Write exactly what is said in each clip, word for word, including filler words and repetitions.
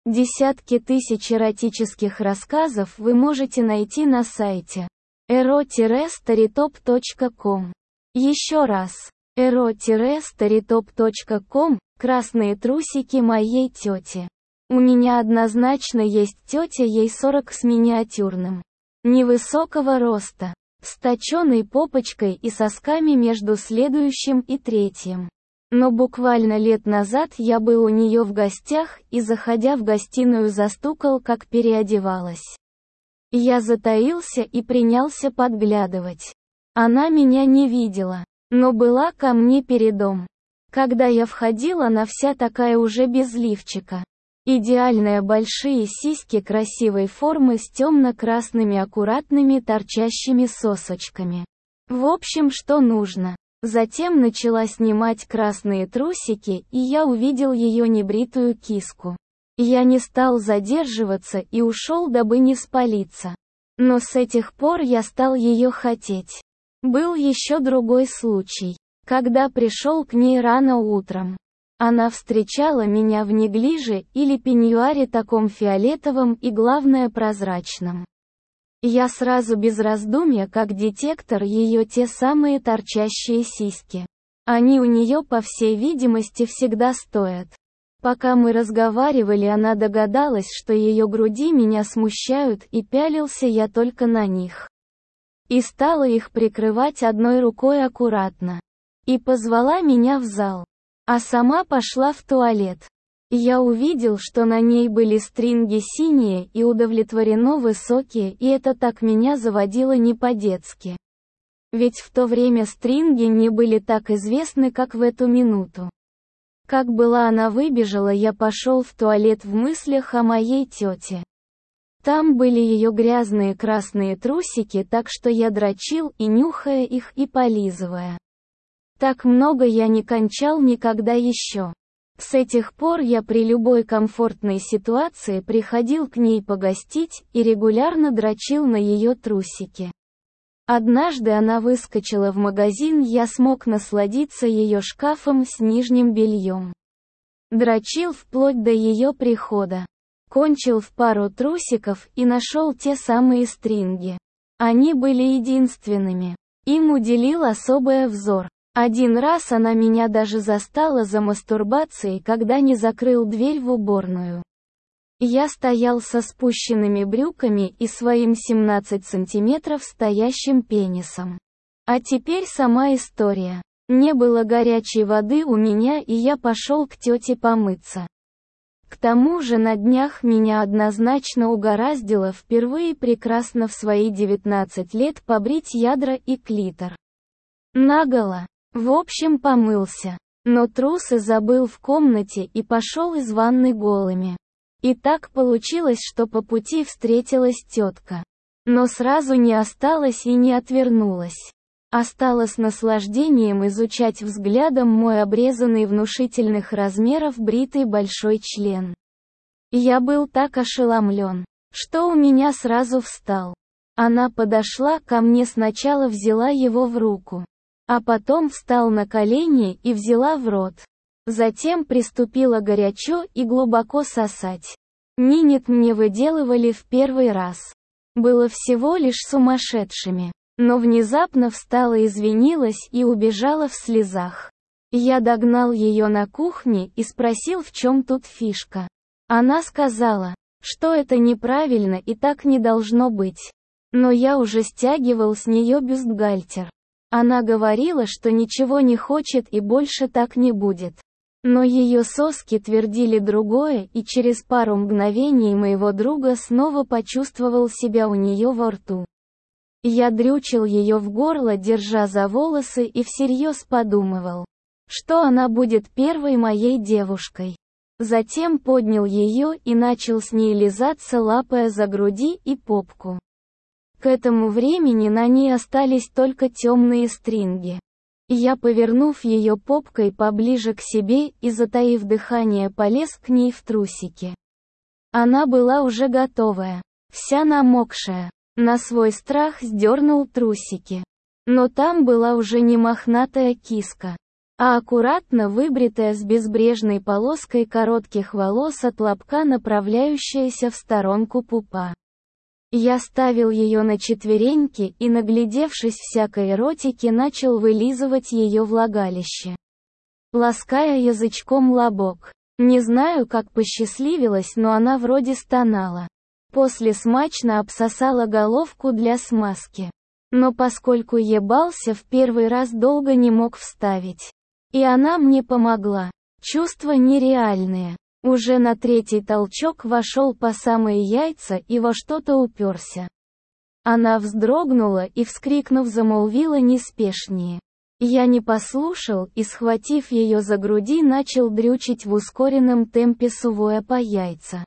Десятки тысяч эротических рассказов вы можете найти на сайте эро старитоп точка ком. Еще раз. эро старитоп точка ком. Красные трусики моей тети. У меня однозначно есть тетя, ей сорок с миниатюрным. Невысокого роста. С точеной попочкой и сосками между следующим и третьим. Но буквально лет назад я был у нее в гостях и, заходя в гостиную, застукал, как переодевалась. Я затаился и принялся подглядывать. Она меня не видела, но была ко мне передом. Когда я входил, она вся такая уже без лифчика. Идеальные большие сиськи красивой формы с темно-красными аккуратными торчащими сосочками. В общем, что нужно. Затем начала снимать красные трусики, и я увидел ее небритую киску. Я не стал задерживаться и ушел, дабы не спалиться. Но с этих пор я стал ее хотеть. Был еще другой случай, когда пришел к ней рано утром. Она встречала меня в неглиже или пеньюаре таком фиолетовом и, главное, прозрачном. Я сразу без раздумья, как детектор, ее те самые торчащие сиськи. Они у нее, по всей видимости, всегда стоят. Пока мы разговаривали, она догадалась, что ее груди меня смущают, и пялился я только на них. И стала их прикрывать одной рукой аккуратно. И позвала меня в зал. А сама пошла в туалет. Я увидел, что на ней были стринги синие и удовлетворенно высокие, и это так меня заводило не по-детски. Ведь в то время стринги не были так известны, как в эту минуту. Как была она выбежала, я пошел в туалет в мыслях о моей тете. Там были ее грязные красные трусики, так что я дрочил, и нюхая их, и полизывая. Так много я не кончал никогда еще. С этих пор я при любой комфортной ситуации приходил к ней погостить и регулярно дрочил на ее трусики. Однажды она выскочила в магазин, я смог насладиться ее шкафом с нижним бельем. Дрочил вплоть до ее прихода. Кончил в пару трусиков и нашел те самые стринги. Они были единственными. Им уделил особый взор. Один раз она меня даже застала за мастурбацией, когда не закрыл дверь в уборную. Я стоял со спущенными брюками и своим семнадцать сантиметров стоящим пенисом. А теперь сама история. Не было горячей воды у меня, и я пошел к тете помыться. К тому же на днях меня однозначно угораздило впервые прекрасно в свои девятнадцать лет побрить ядра и клитор. Наголо. В общем, помылся. Но трусы забыл в комнате и пошел из ванны голыми. И так получилось, что по пути встретилась тетка. Но сразу не осталась и не отвернулась. А стала с наслаждением изучать взглядом мой обрезанный внушительных размеров бритый большой член. Я был так ошеломлен, что у меня сразу встал. Она подошла ко мне, сначала взяла его в руку. А потом встал на колени и взяла в рот. Затем приступила горячо и глубоко сосать. Минет мне выделывали в первый раз. Было всего лишь сумасшедшими. Но внезапно встала, извинилась и убежала в слезах. Я догнал ее на кухне и спросил, в чем тут фишка. Она сказала, что это неправильно и так не должно быть. Но я уже стягивал с нее бюстгальтер. Она говорила, что ничего не хочет и больше так не будет. Но ее соски твердили другое, и через пару мгновений моего друга снова почувствовал себя у нее во рту. Я дрючил ее в горло, держа за волосы, и всерьез подумывал, что она будет первой моей девушкой. Затем поднял ее и начал с ней лизаться, лапая за груди и попку. К этому времени на ней остались только темные стринги. Я, повернув ее попкой поближе к себе и затаив дыхание, полез к ней в трусики. Она была уже готовая, вся намокшая. На свой страх сдернул трусики. Но там была уже не мохнатая киска, а аккуратно выбритая с безбрежной полоской коротких волос от лобка, направляющаяся в сторонку пупа. Я ставил ее на четвереньки и, наглядевшись всякой эротики, начал вылизывать ее влагалище, лаская язычком лобок. Не знаю, как посчастливилось, но она вроде стонала. После смачно обсосала головку для смазки. Но поскольку ебался в первый раз, долго не мог вставить. И она мне помогла. Чувства нереальные. Уже на третий толчок вошел по самые яйца и во что-то уперся. Она вздрогнула и, вскрикнув, замолвила неспешнее. Я не послушал и, схватив ее за груди, начал дрючить в ускоренном темпе, сувая по яйца.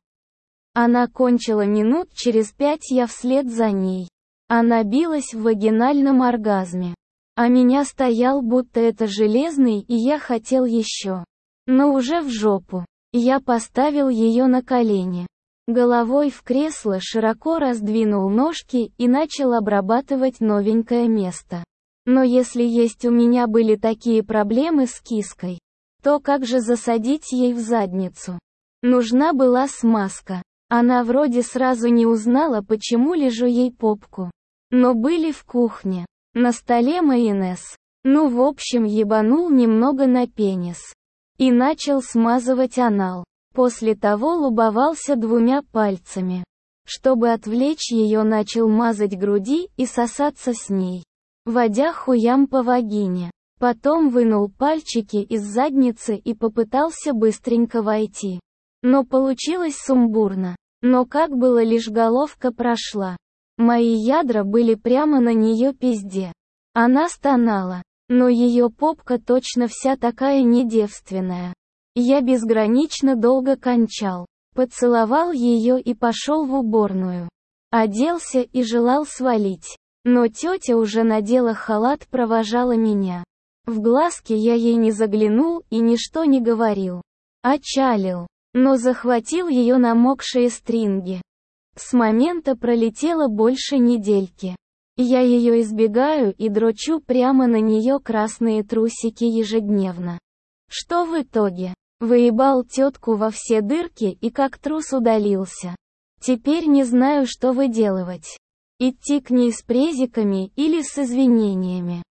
Она кончила минут через пять, я вслед за ней. Она билась в вагинальном оргазме. А меня стоял будто это железный, и я хотел еще. Но уже в жопу. Я поставил ее на колени. Головой в кресло, широко раздвинул ножки и начал обрабатывать новенькое место. Но если есть у меня были такие проблемы с киской, то как же засадить ей в задницу? Нужна была смазка. Она вроде сразу не узнала, почему лежу ей попку. Но были в кухне. На столе майонез. Ну, в общем, ебанул немного на пенис. И начал смазывать анал. После того лубовался двумя пальцами. Чтобы отвлечь ее, начал мазать груди и сосаться с ней, водя хуям по вагине. Потом вынул пальчики из задницы и попытался быстренько войти. Но получилось сумбурно. Но как было, лишь головка прошла. Мои ядра были прямо на нее пизде. Она стонала. Но ее попка точно вся такая недевственная. Я безгранично долго кончал. Поцеловал ее и пошел в уборную. Оделся и желал свалить. Но тетя уже надела халат, провожала меня. В глазки я ей не заглянул и ничто не говорил. Отчалил. Но захватил ее намокшие стринги. С момента пролетело больше недельки. Я ее избегаю и дрочу прямо на нее красные трусики ежедневно. Что в итоге? Выебал тетку во все дырки и как трус удалился. Теперь не знаю, что выделывать. Идти к ней с презиками или с извинениями.